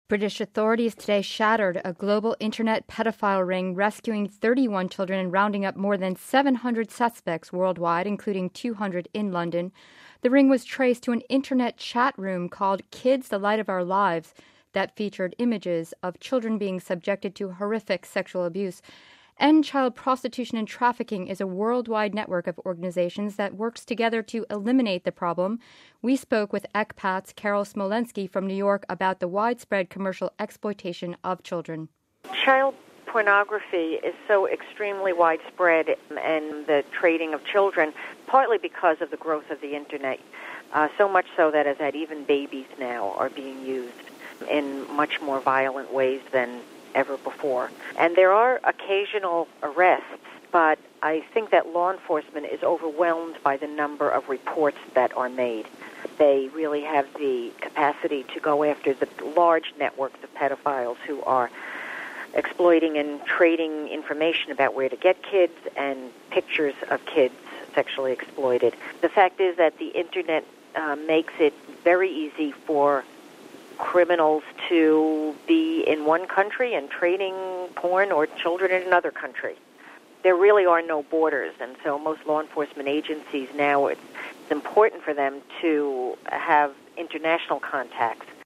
British authorities today shattered a global internet pedophile ring, rescuing 31 children and rounding up more than 700 suspects worldwide, including 200 in London. The ring was traced to an internet chat room called Kids, the Light of Our Lives that featured images of children being subjected to horrific sexual abuse. End Child Prostitution and Trafficking is a worldwide network of organizations that works together to eliminate the problem. We spoke with ECPAT's Carol Smolensky from New York about the widespread commercial exploitation of children. Child pornography is so extremely widespread, and the trading of children, partly because of the growth of the Internet, so much so that even babies now are being used in much more violent ways than ever before. And there are occasional arrests, but I think that law enforcement is overwhelmed by the number of reports that are made. They really have the capacity to go after the large networks of pedophiles who are exploiting and trading information about where to get kids and pictures of kids sexually exploited. The fact is that the Internet makes it very easy for criminals to be in one country and trading porn or children in another country. There really are no borders, and so most law enforcement agencies now, it's important for them to have international contacts